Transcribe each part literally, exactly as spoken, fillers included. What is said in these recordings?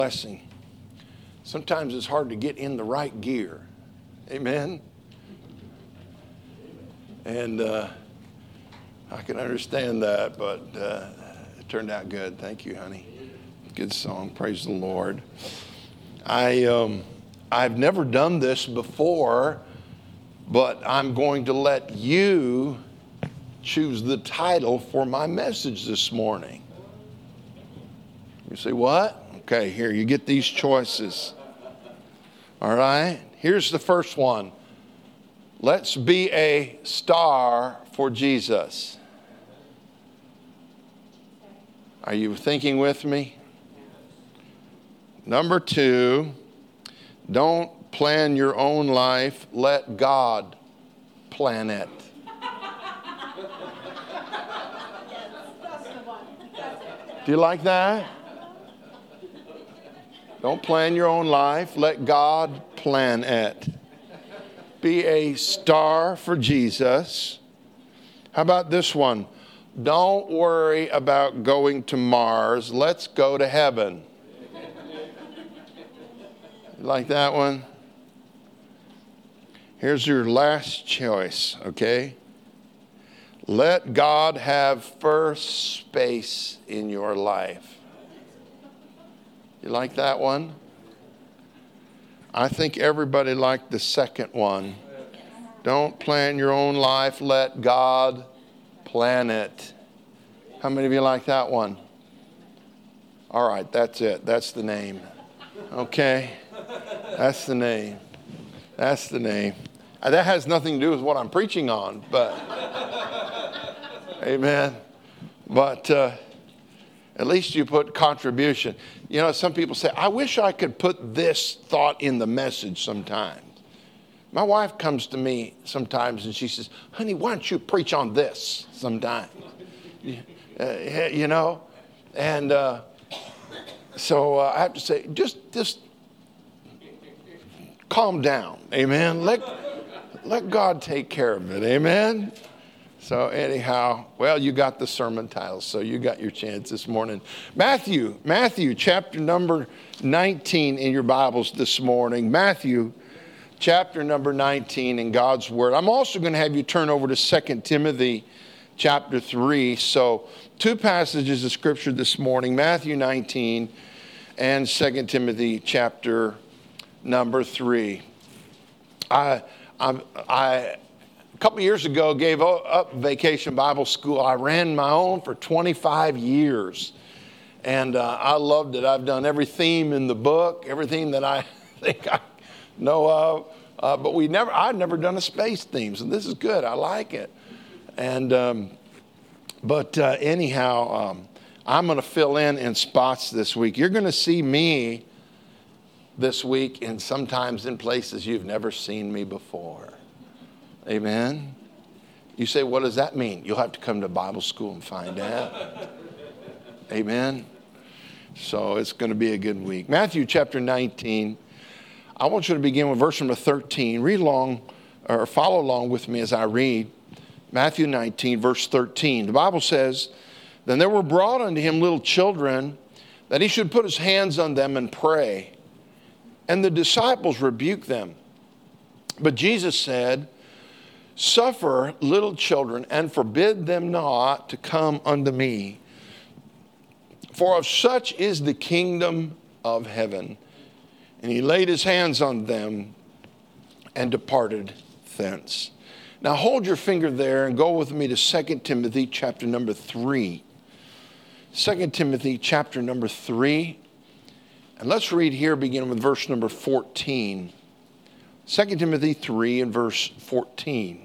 Blessing. Sometimes it's hard to get in the right gear. Amen. And uh, I can understand that, but uh, it turned out good. Thank you, honey. Good song. Praise the Lord. I um, I've never done this before, but I'm going to let you choose the title for my message this morning. You say, what? Okay, here, you get these choices. All right, here's the first one. Let's be a star for Jesus. Are you thinking with me? Number two, don't plan your own life. Let God plan it. Do you like that? Don't plan your own life. Let God plan it. Be a star for Jesus. How about this one? Don't worry about going to Mars. Let's go to heaven. You like that one? Here's your last choice, okay? Let God have first space in your life. You like that one? I think everybody liked the second one. Don't plan your own life. Let God plan it. How many of you like that one? All right, that's it. That's the name. Okay? That's the name. That's the name. That has nothing to do with what I'm preaching on, but amen. But uh, at least you put contribution. You know, some people say, I wish I could put this thought in the message sometimes. My wife comes to me sometimes and she says, honey, why don't you preach on this sometimes? Uh, you know? And uh, so uh, I have to say, just, just calm down. Amen. Let, let God take care of it. Amen. So anyhow, well, you got the sermon title, so you got your chance this morning. Matthew, Matthew, chapter number nineteen in your Bibles this morning. Matthew, chapter number nineteen in God's Word. I'm also going to have you turn over to Second Timothy, chapter three. So two passages of Scripture this morning, Matthew nineteen and Second Timothy, chapter number three. I, I, I A couple years ago, gave up Vacation Bible School. I ran my own for twenty-five years, and uh, I loved it. I've done every theme in the book, everything that I think I know of, uh, but we never. I'd never done a space theme, so this is good. I like it. And um, but uh, anyhow, um, I'm going to fill in in spots this week. You're going to see me this week, and sometimes in places you've never seen me before. Amen. You say, what does that mean? You'll have to come to Bible school and find out. Amen. So it's going to be a good week. Matthew chapter nineteen. I want you to begin with verse number thirteen. Read along or follow along with me as I read. Matthew nineteen, verse thirteen. The Bible says, then there were brought unto him little children, that he should put his hands on them and pray. And the disciples rebuked them. But Jesus said, suffer little children and forbid them not to come unto me. For of such is the kingdom of heaven. And he laid his hands on them and departed thence. Now hold your finger there and go with me to Second Timothy chapter number three. Second Timothy chapter number three. And let's read here, beginning with verse number fourteen. Second Timothy three and verse fourteen.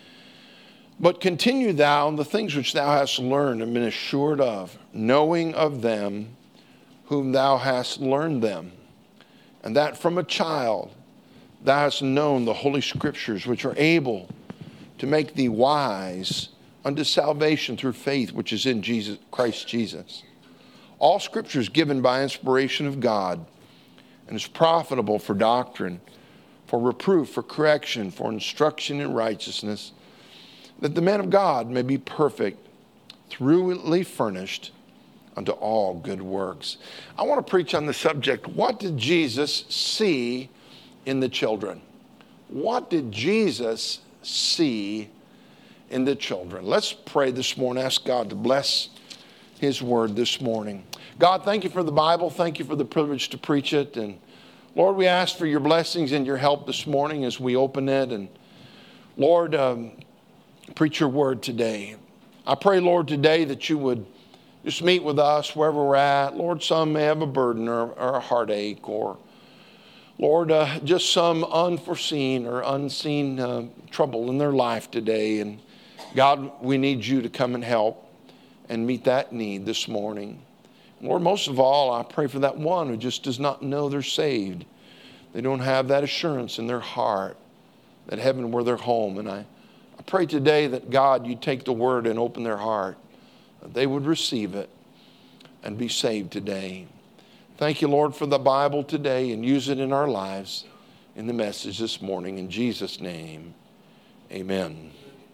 But continue thou in the things which thou hast learned and been assured of, knowing of them whom thou hast learned them, and that from a child thou hast known the holy scriptures, which are able to make thee wise unto salvation through faith which is in Jesus Christ Jesus. All scripture is given by inspiration of God, and is profitable for doctrine, for reproof, for correction, for instruction in righteousness, that the man of God may be perfect, thoroughly furnished unto all good works. I want to preach on the subject, what did Jesus see in the children? What did Jesus see in the children? Let's pray this morning. Ask God to bless His word this morning. God, thank you for the Bible. Thank you for the privilege to preach it. And Lord, we ask for your blessings and your help this morning as we open it. And Lord, um, preach your word today. I pray, Lord, today that you would just meet with us wherever we're at. Lord, some may have a burden or, or a heartache, or Lord, uh, just some unforeseen or unseen uh, trouble in their life today. And God, we need you to come and help and meet that need this morning. Lord, most of all, I pray for that one who just does not know they're saved. They don't have that assurance in their heart that heaven were their home. And I, I pray today that God, you take the word and open their heart, that they would receive it and be saved today. Thank you, Lord, for the Bible today, and use it in our lives in the message this morning. In Jesus' name, amen.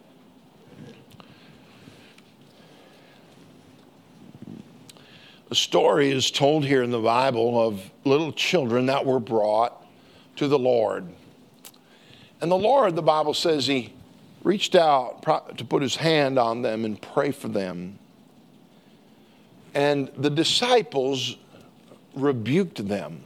The story is told here in the Bible of little children that were brought to the Lord. And the Lord, the Bible says, he reached out to put his hand on them and pray for them. And the disciples rebuked them.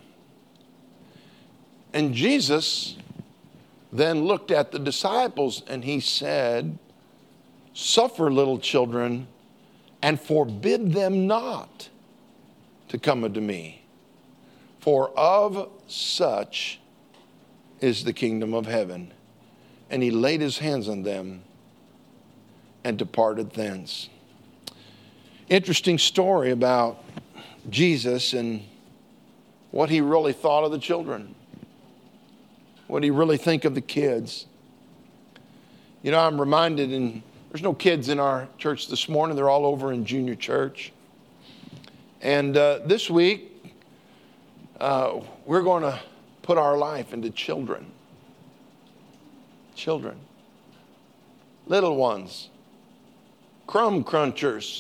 And Jesus then looked at the disciples and he said, "Suffer little children and forbid them not to come unto me, for of such is the kingdom of heaven." And he laid his hands on them and departed thence. Interesting story about Jesus and what he really thought of the children. What he really think of the kids. You know, I'm reminded, and there's no kids in our church this morning. They're all over in junior church. And uh, this week, uh, we're going to put our life into children. Children. Little ones. Crumb crunchers.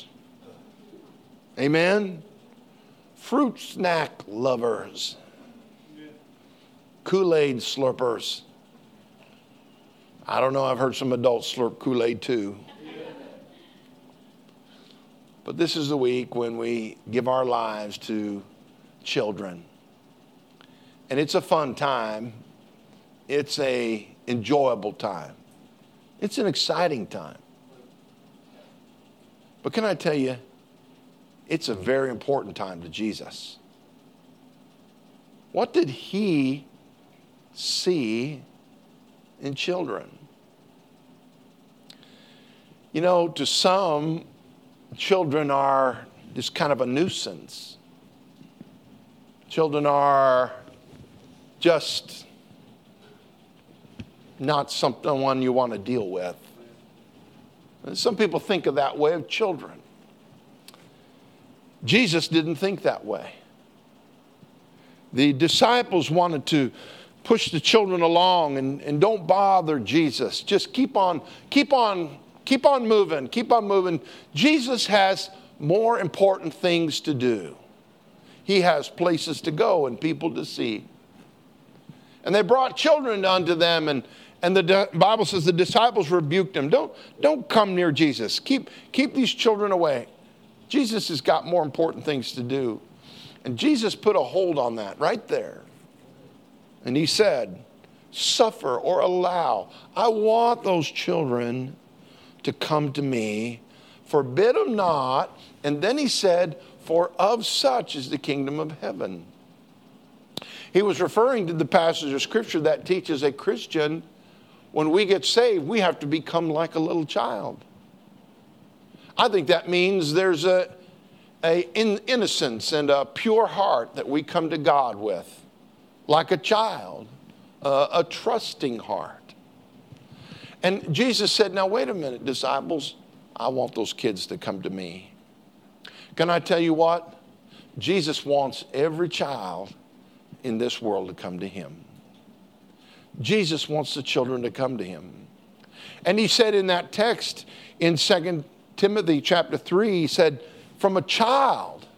Amen? Fruit snack lovers. Kool-Aid slurpers. I don't know, I've heard some adults slurp Kool-Aid too. But this is the week when we give our lives to children. And it's a fun time. It's a enjoyable time. It's an exciting time. But can I tell you, it's a very important time to Jesus. What did he see in children? You know, to some, children are just kind of a nuisance. Children are just not someone you want to deal with. And some people think of that way of children. Jesus didn't think that way. The disciples wanted to push the children along and, and don't bother Jesus. Just keep on, keep on, keep on moving, keep on moving. Jesus has more important things to do. He has places to go and people to see. And they brought children unto them, and, and the Bible says the disciples rebuked them. Don't, don't come near Jesus. Keep, keep these children away. Jesus has got more important things to do. And Jesus put a hold on that right there. And he said, suffer or allow. I want those children to come to me. Forbid them not. And then he said, for of such is the kingdom of heaven. He was referring to the passage of Scripture that teaches a Christian, when we get saved, we have to become like a little child. I think that means there's a, a in, innocence and a pure heart that we come to God with, like a child, uh, a trusting heart. And Jesus said, now wait a minute, disciples, I want those kids to come to me. Can I tell you what? Jesus wants every child in this world to come to him. Jesus wants the children to come to him. And he said in that text in Second Timothy chapter three, he said, from a child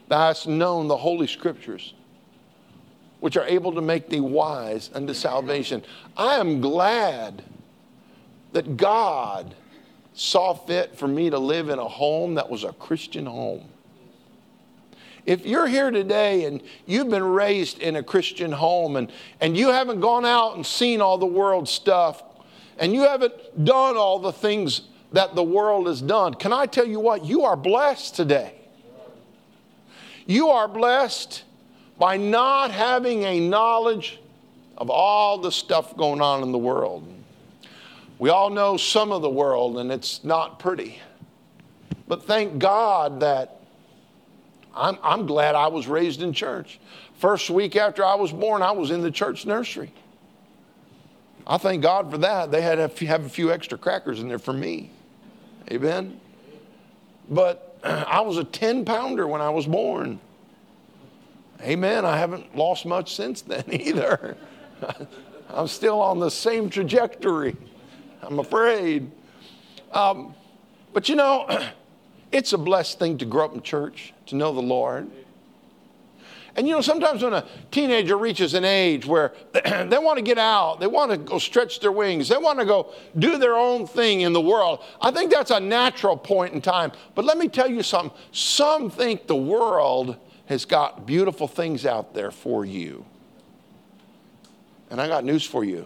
thou hast known the holy scriptures, which are able to make thee wise unto salvation. I am glad that God saw fit for me to live in a home that was a Christian home. If you're here today and you've been raised in a Christian home and, and you haven't gone out and seen all the world stuff and you haven't done all the things that the world has done, can I tell you what? You are blessed today. You are blessed by not having a knowledge of all the stuff going on in the world. We all know some of the world, and it's not pretty. But thank God that I'm, I'm glad I was raised in church. First week after I was born, I was in the church nursery. I thank God for that. They had to have a few extra crackers in there for me. Amen. But I was a ten pounder when I was born. Amen. I haven't lost much since then either. I'm still on the same trajectory, I'm afraid. Um, but you know, it's a blessed thing to grow up in church, to know the Lord. And you know, sometimes when a teenager reaches an age where they want to get out, they want to go stretch their wings, they want to go do their own thing in the world, I think that's a natural point in time. But let me tell you something. Some think the world has got beautiful things out there for you. And I got news for you.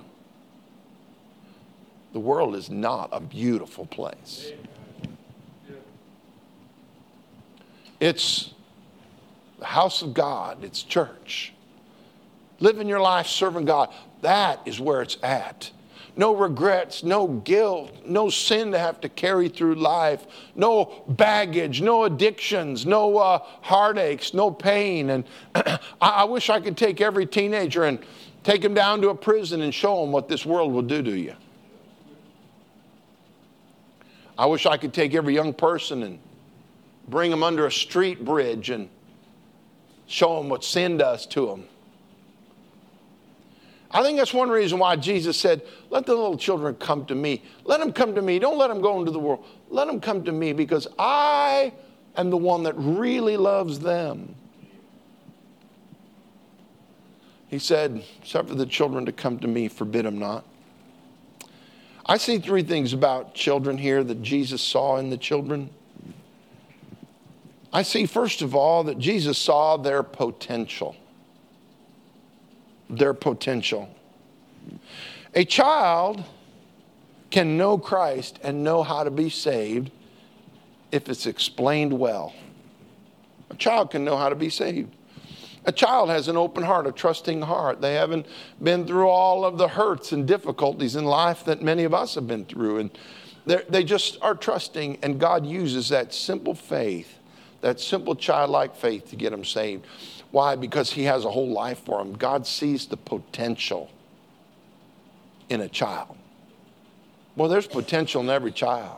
The world is not a beautiful place. It's the house of God. It's church. Living your life serving God. That is where it's at. No regrets, no guilt, no sin to have to carry through life, no baggage, no addictions, no uh, heartaches, no pain. And I, I wish I could take every teenager and take them down to a prison and show them what this world will do to you. I wish I could take every young person and bring them under a street bridge and show them what sin does to them. I think that's one reason why Jesus said, let the little children come to me. Let them come to me. Don't let them go into the world. Let them come to me because I am the one that really loves them. He said, suffer the children to come to me, forbid them not. I see three things about children here that Jesus saw in the children. I see, first of all, that Jesus saw their potential. Their potential. A child can know Christ and know how to be saved if it's explained well. A child can know how to be saved. A child has an open heart, a trusting heart. They haven't been through all of the hurts and difficulties in life that many of us have been through. And they just are trusting, and God uses that simple faith, that simple childlike faith to get them saved. Why? Because he has a whole life for them. God sees the potential in a child. Well, there's potential in every child.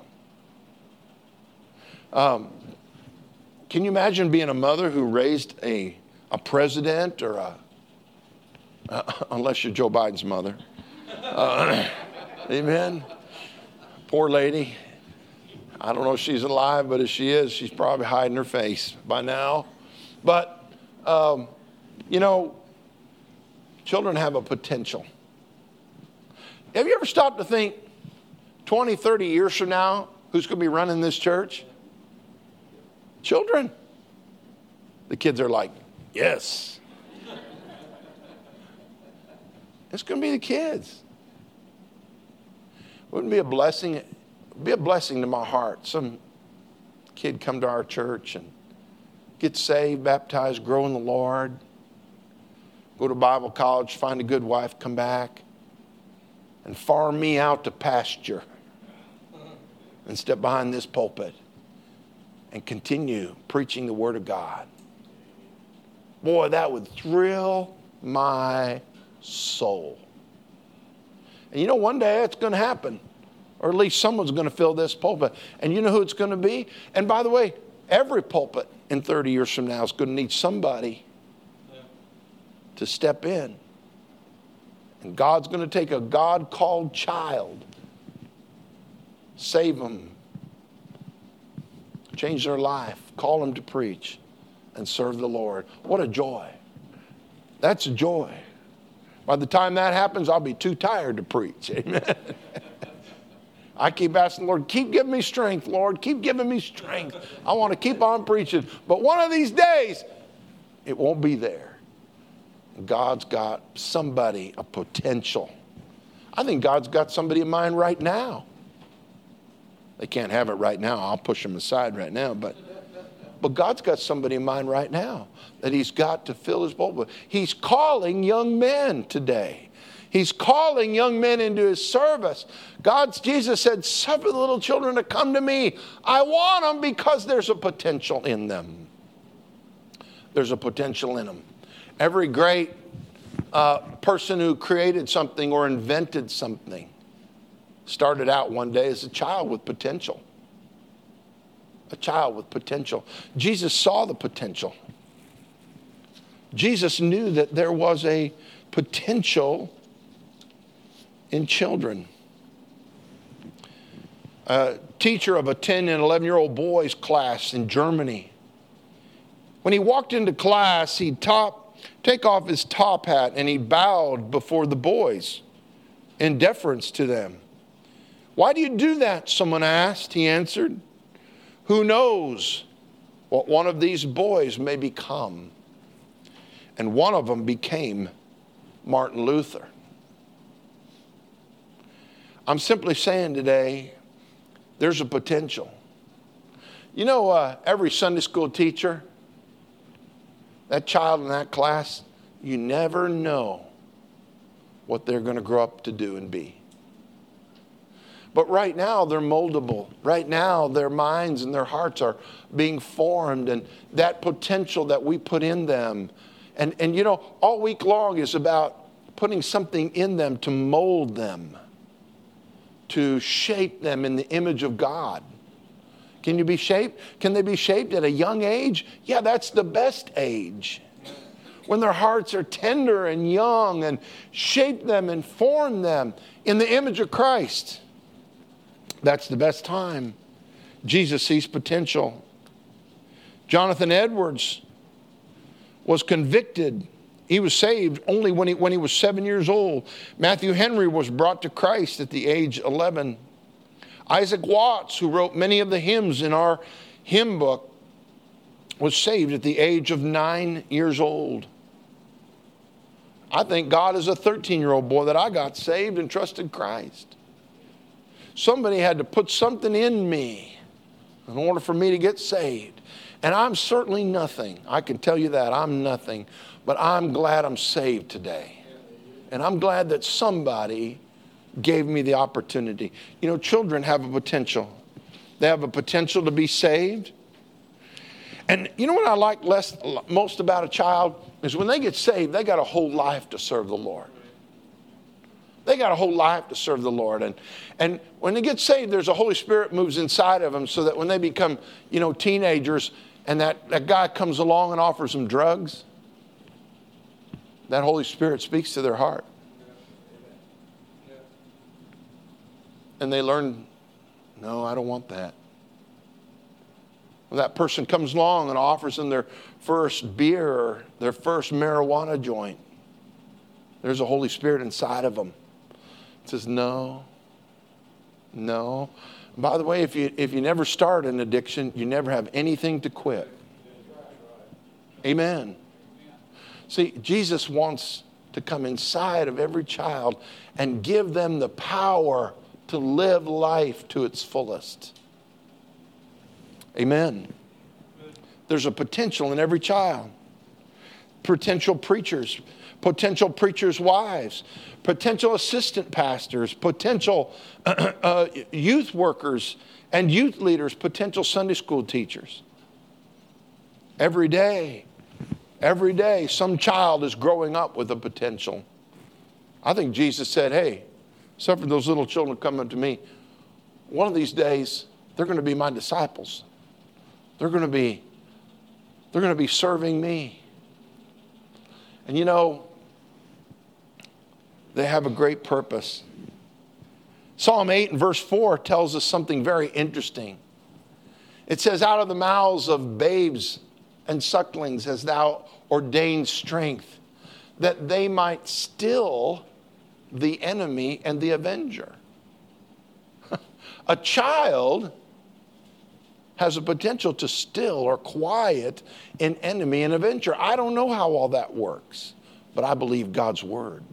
Um, can you imagine being a mother who raised a, a president or a, uh, unless you're Joe Biden's mother. Uh, amen. Poor lady. I don't know if she's alive, but if she is, she's probably hiding her face by now. But Um, you know, children have a potential. Have you ever stopped to think twenty, thirty years from now, who's going to be running this church? Children. The kids are like, yes. It's going to be the kids. Wouldn't it be a blessing? It'd be a blessing to my heart. Some kid come to our church and get saved, baptized, grow in the Lord, go to Bible college, find a good wife, come back, and farm me out to pasture and step behind this pulpit and continue preaching the Word of God. Boy, that would thrill my soul. And you know, one day it's going to happen, or at least someone's going to fill this pulpit. And you know who it's going to be? And by the way, every pulpit in thirty years from now is going to need somebody to step in. And God's going to take a God-called child, save them, change their life, call them to preach, and serve the Lord. What a joy. That's a joy. By the time that happens, I'll be too tired to preach. Amen. I keep asking the Lord, keep giving me strength, Lord. Keep giving me strength. I want to keep on preaching. But one of these days, it won't be there. God's got somebody, a potential. I think God's got somebody in mind right now. They can't have it right now. I'll push them aside right now. But, but God's got somebody in mind right now that he's got to fill his boat with. He's calling young men today. He's calling young men into his service. God's, Jesus said, suffer the little children to come to me. I want them because there's a potential in them. There's a potential in them. Every great uh, person who created something or invented something started out one day as a child with potential. A child with potential. Jesus saw the potential. Jesus knew that there was a potential in children. A teacher of a ten and eleven-year-old boys class in Germany. When he walked into class, he'd top, take off his top hat and he bowed before the boys in deference to them. Why do you do that? Someone asked. He answered, who knows what one of these boys may become? And one of them became Martin Luther. I'm simply saying today, there's a potential. You know, uh, every Sunday school teacher, that child in that class, you never know what they're going to grow up to do and be. But right now, they're moldable. Right now, their minds and their hearts are being formed, and that potential that we put in them. And, and you know, all week long is about putting something in them to mold them, to shape them in the image of God. Can you be shaped? Can they be shaped at a young age? Yeah, that's the best age. When their hearts are tender and young, and shape them and form them in the image of Christ. That's the best time. Jesus sees potential. Jonathan Edwards was convicted. He was saved only when he, when he was seven years old. Matthew Henry was brought to Christ at the age eleven. Isaac Watts, who wrote many of the hymns in our hymn book, was saved at the age of nine years old. I thank God as a thirteen-year-old boy that I got saved and trusted Christ. Somebody had to put something in me in order for me to get saved. And I'm certainly nothing. I can tell you that. I'm nothing. But I'm glad I'm saved today. And I'm glad that somebody gave me the opportunity. You know, children have a potential. They have a potential to be saved. And you know what I like less, most about a child is when they get saved, they got a whole life to serve the Lord. They got a whole life to serve the Lord. And, and when they get saved, there's a Holy Spirit moves inside of them so that when they become, you know, teenagers and that, that guy comes along and offers them drugs, that Holy Spirit speaks to their heart. And they learn, no, I don't want that. When that person comes along and offers them their first beer or their first marijuana joint, there's a Holy Spirit inside of them. It says, no, no. By the way, if you if you never start an addiction, you never have anything to quit. Amen. See, Jesus wants to come inside of every child and give them the power to live life to its fullest. Amen. There's a potential in every child. Potential preachers, potential preachers' wives, potential assistant pastors, potential uh, youth workers and youth leaders, potential Sunday school teachers. Every day, every day, some child is growing up with a potential. I think Jesus said, hey, suffer those little children to come unto me. One of these days, they're going to be my disciples. They're going to be, they're going to be serving me. And you know, they have a great purpose. Psalm eight and verse four tells us something very interesting. It says, out of the mouths of babes and sucklings hast thou ordained strength, that they might still the enemy and the avenger. A child has a potential to still or quiet an enemy and avenger. I don't know how all that works, but I believe God's word.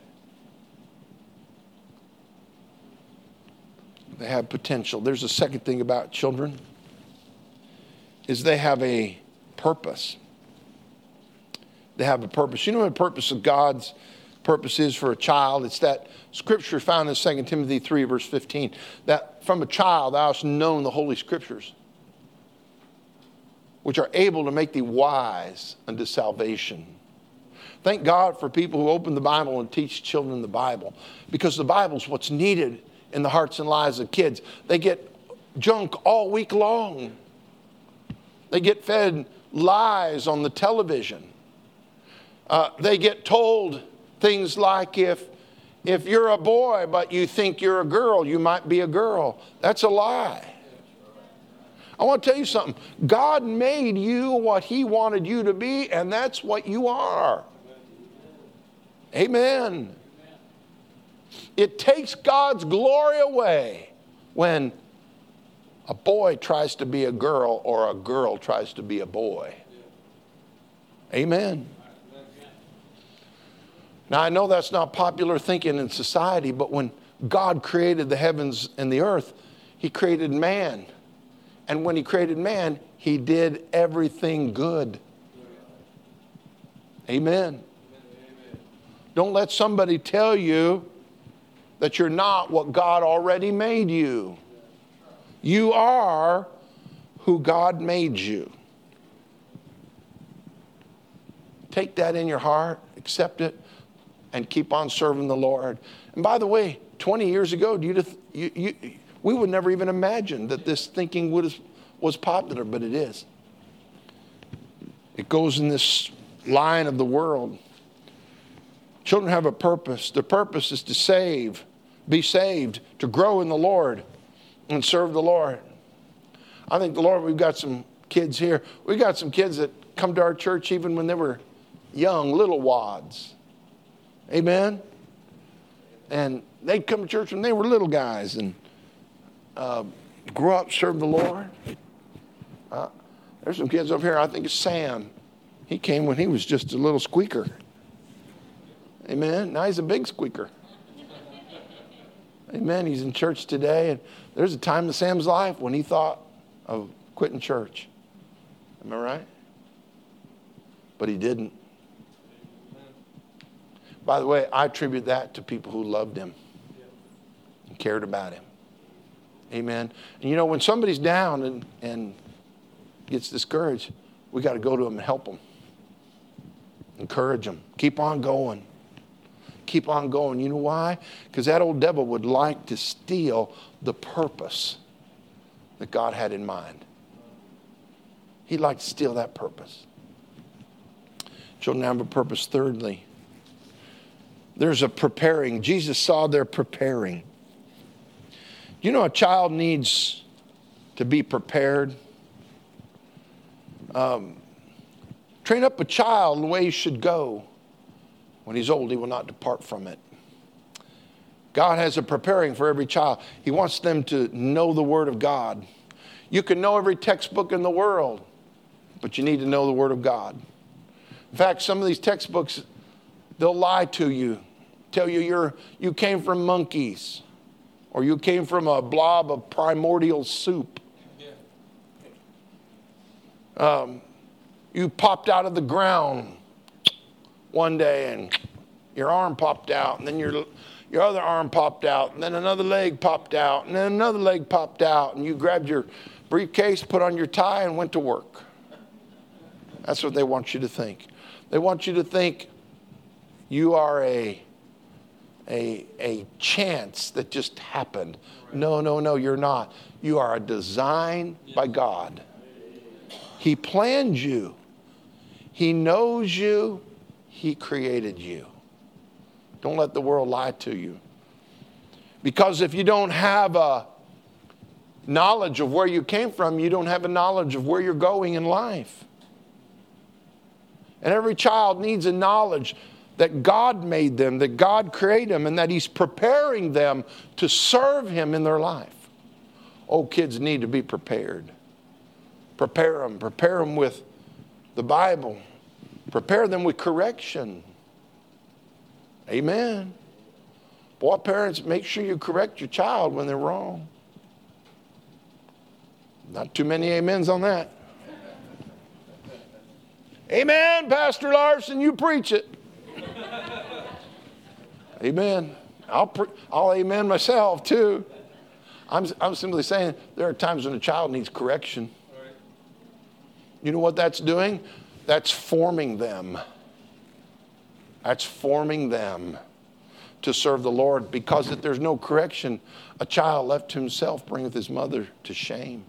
They have potential. There's a second thing about children, is they have a purpose. They have a purpose. You know what the purpose of God's purpose is for a child? It's that scripture found in Second Timothy three, verse fifteen, that from a child thou hast known the Holy Scriptures, which are able to make thee wise unto salvation. Thank God for people who open the Bible and teach children the Bible, because the Bible's what's needed in the hearts and lives of kids. They get junk all week long. They get fed lies on the television. Uh, they get told things like, if, if you're a boy but you think you're a girl, you might be a girl. That's a lie. I want to tell you something. God made you what he wanted you to be, and that's what you are. Amen. It takes God's glory away when a boy tries to be a girl or a girl tries to be a boy. Amen. Now, I know that's not popular thinking in society, but when God created the heavens and the earth, he created man. And when he created man, he did everything good. Amen. Don't let somebody tell you that you're not what God already made you. You are who God made you. Take that in your heart, accept it, and keep on serving the Lord. And by the way, twenty years ago, you, you, you, we would never even imagine that this thinking would, was popular, but it is. It goes in this line of the world. Children have a purpose. Their purpose is to save, be saved, to grow in the Lord, and serve the Lord. I think the Lord, we've got some kids here. We've got some kids that come to our church even when they were young, little wads. Amen? And they'd come to church when they were little guys and uh, grew up, served the Lord. Uh, there's some kids over here, I think it's Sam. He came when he was just a little squeaker. Amen? Now he's a big squeaker. Amen? He's in church today. And there's a time in Sam's life when he thought of quitting church. Am I right? But he didn't. By the way, I attribute that to people who loved him and cared about him. Amen. And you know, when somebody's down and, and gets discouraged, we got to go to them and help them. Encourage them. Keep on going. Keep on going. You know why? Because that old devil would like to steal the purpose that God had in mind. He'd like to steal that purpose. Children have a purpose. Thirdly, there's a preparing. Jesus saw their preparing. You know, a child needs to be prepared. Um, train up a child the way he should go. When he's old, he will not depart from it. God has a preparing for every child. He wants them to know the Word of God. You can know every textbook in the world, but you need to know the Word of God. In fact, some of these textbooks, they'll lie to you, tell you you're, you came from monkeys, or you came from a blob of primordial soup. Um, you popped out of the ground one day and your arm popped out, and then your, your other arm popped out, and then another leg popped out, and then another leg popped out, and you grabbed your briefcase, put on your tie, and went to work. That's what they want you to think. They want you to think you are a, a, a chance that just happened. No, no, no, you're not. You are a design by God. He planned you. He knows you. He created you. Don't let the world lie to you. Because if you don't have a knowledge of where you came from, you don't have a knowledge of where you're going in life. And every child needs a knowledge that God made them, that God created them, and that He's preparing them to serve Him in their life. Oh, kids need to be prepared. Prepare them. Prepare them with the Bible. Prepare them with correction. Amen. Boy, parents, make sure you correct your child when they're wrong. Not too many amens on that. Amen, Pastor Larson, you preach it. Amen. I'll, pre- I'll amen myself too. I'm, I'm simply saying there are times when a child needs correction. You know what that's doing? That's forming them. That's forming them to serve the Lord. Because if there's no correction, a child left to himself bringeth his mother to shame.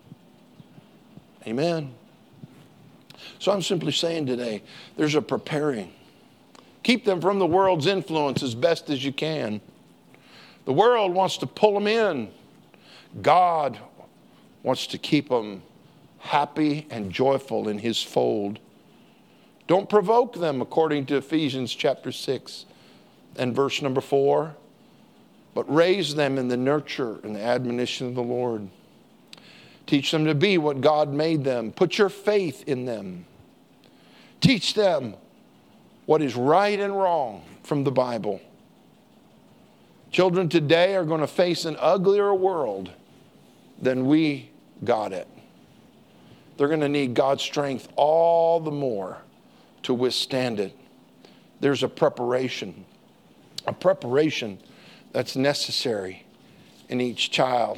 Amen. So I'm simply saying today, there's a preparing. Keep them from the world's influence as best as you can. The world wants to pull them in. God wants to keep them happy and joyful in His fold. Don't provoke them, according to Ephesians chapter six and verse number four, but raise them in the nurture and the admonition of the Lord. Teach them to be what God made them. Put your faith in them. Teach them what is right and wrong from the Bible. Children today are going to face an uglier world than we got it. They're going to need God's strength all the more to withstand it. There's a preparation, a preparation that's necessary in each child.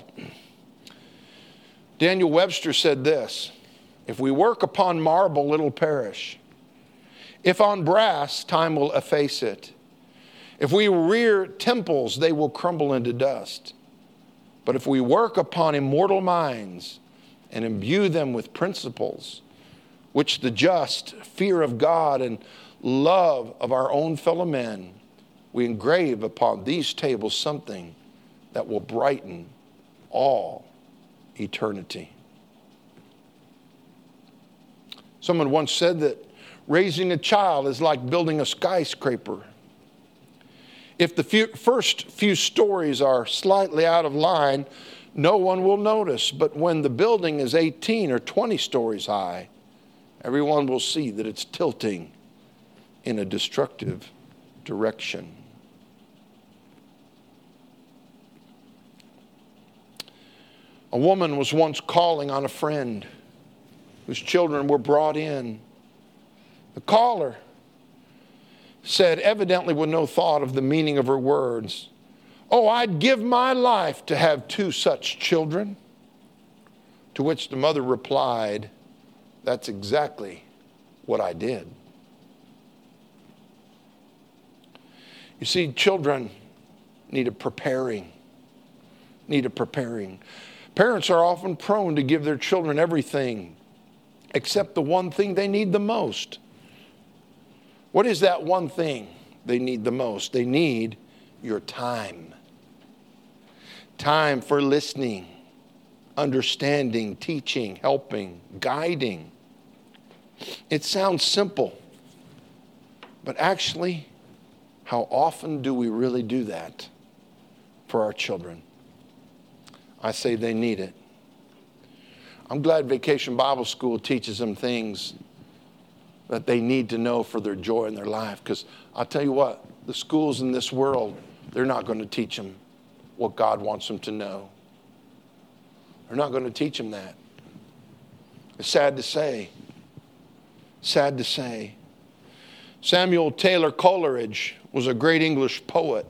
Daniel Webster said this: if we work upon marble, it'll perish. If on brass, time will efface it. If we rear temples, they will crumble into dust. But if we work upon immortal minds and imbue them with principles, which the just fear of God and love of our own fellow men, we engrave upon these tables something that will brighten all eternity. Someone once said that raising a child is like building a skyscraper. If the few, first few stories are slightly out of line, no one will notice. But when the building is eighteen or twenty stories high, everyone will see that it's tilting in a destructive direction. A woman was once calling on a friend whose children were brought in. The caller said, evidently with no thought of the meaning of her words, "Oh, I'd give my life to have two such children." To which the mother replied, "That's exactly what I did." You see, children need a preparing, need a preparing. Parents are often prone to give their children everything except the one thing they need the most. What is that one thing they need the most? They need your time. Time for listening, understanding, teaching, helping, guiding. It sounds simple, but actually, how often do we really do that for our children? I say they need it. I'm glad Vacation Bible School teaches them things that they need to know for their joy in their life. Because I'll tell you what, the schools in this world, they're not going to teach them what God wants them to know. They're not going to teach them that. It's sad to say. Sad to say. Samuel Taylor Coleridge was a great English poet.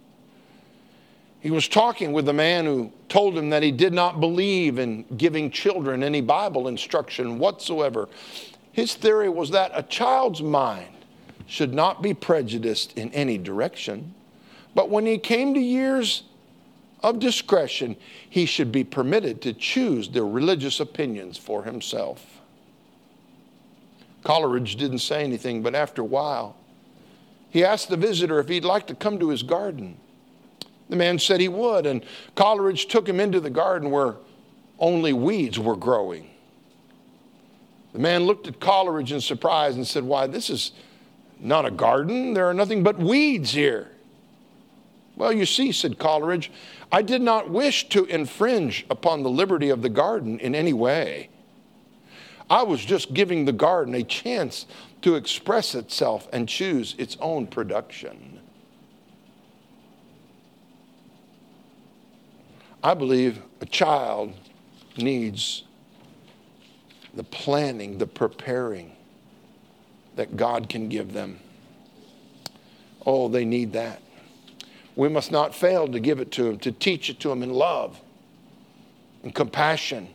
He was talking with a man who told him that he did not believe in giving children any Bible instruction whatsoever. His theory was that a child's mind should not be prejudiced in any direction, but when he came to years of discretion, he should be permitted to choose their religious opinions for himself. Coleridge didn't say anything, but after a while, he asked the visitor if he'd like to come to his garden. The man said he would, and Coleridge took him into the garden where only weeds were growing. The The man looked at Coleridge in surprise and said, "Why, this is not a garden. There are nothing but weeds here." "Well, you see," said Coleridge, "I did not wish to infringe upon the liberty of the garden in any way. I was just giving the garden a chance to express itself and choose its own production." I believe a child needs the planning, the preparing that God can give them. Oh, they need that. We must not fail to give it to them, to teach it to them in love, in compassion,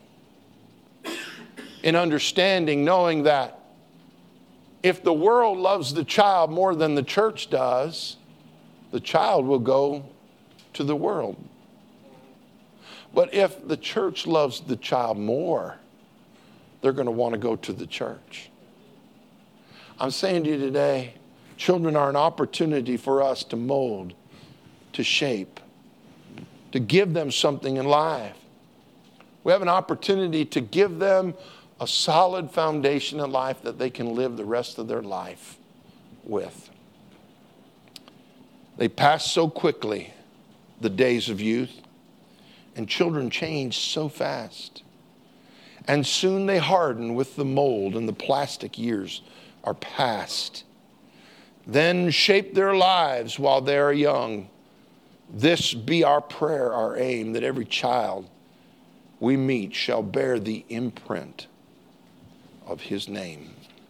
in understanding, knowing that if the world loves the child more than the church does, the child will go to the world. But if the church loves the child more, they're going to want to go to the church. I'm saying to you today, children are an opportunity for us to mold, to shape, to give them something in life. We have an opportunity to give them a solid foundation in life that they can live the rest of their life with. They pass so quickly, the days of youth, and children change so fast. And soon they harden with the mold, and the plastic years are past. Then shape their lives while they are young. This be our prayer, our aim, that every child we meet shall bear the imprint of his name.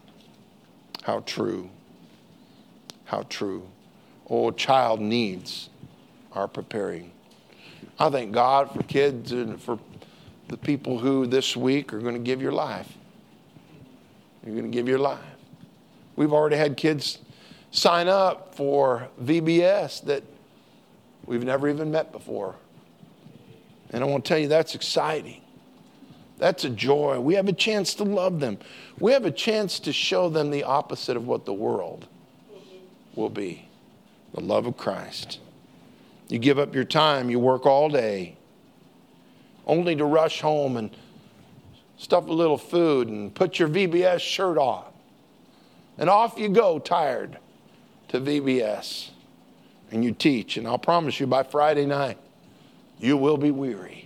How true. How true. Oh, a child needs our preparing. I thank God for kids and for the people who this week are going to give your life. You're going to give your life. We've already had kids sign up for V B S that we've never even met before. And I want to tell you, that's exciting. That's a joy. We have a chance to love them. We have a chance to show them the opposite of what the world will be. The love of Christ. You give up your time, you work all day, only to rush home and stuff a little food and put your V B S shirt on. And off you go, tired, to V B S. And you teach. And I'll promise you, by Friday night, you will be weary.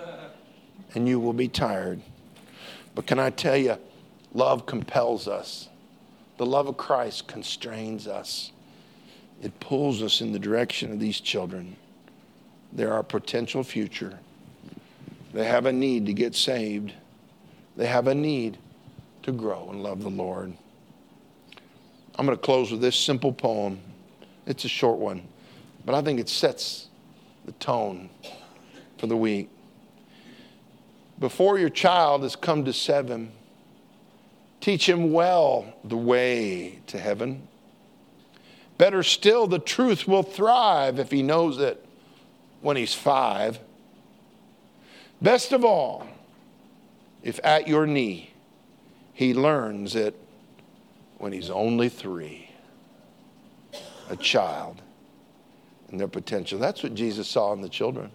And you will be tired. But can I tell you, love compels us. The love of Christ constrains us. It pulls us in the direction of these children. They're our potential future. They have a need to get saved. They have a need to grow and love the Lord. I'm going to close with this simple poem. It's a short one, but I think it sets the tone for the week. Before your child has come to seven, teach him well the way to heaven. Better still, the truth will thrive if he knows it when he's five. Best of all, if at your knee he learns it when he's only three. A child and their potential. That's what Jesus saw in the children.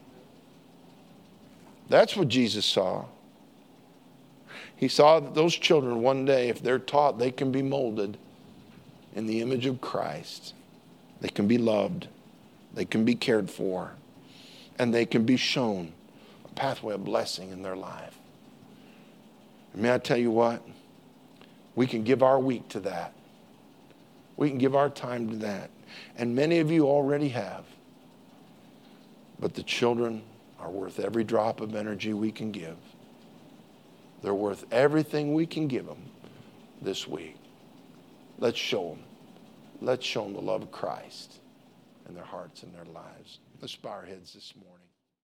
That's what Jesus saw. He saw that those children one day, if they're taught, they can be molded in the image of Christ. They can be loved. They can be cared for. And they can be shown a pathway of blessing in their life. And may I tell you what? We can give our week to that. We can give our time to that. And many of you already have. But the children are worth every drop of energy we can give. They're worth everything we can give them this week. Let's show them. Let's show them the love of Christ in their hearts and their lives. Let's bow our heads this morning.